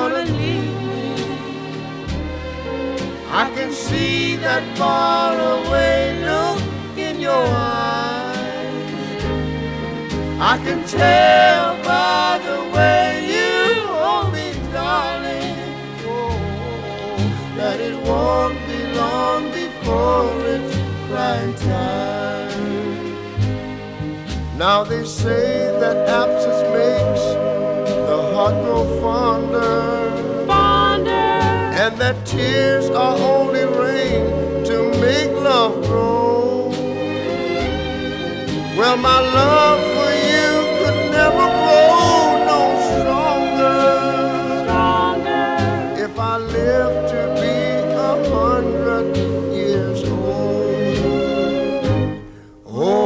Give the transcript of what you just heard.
gonna leave me. I can see that faraway look in your eyes. I can tell by the way you hold me, darling, oh, that it won't be long before it's crying time. Now they say that absence makes the heart grow fonder, and that tears are only rain to make love grow. Well, my love for you could never grow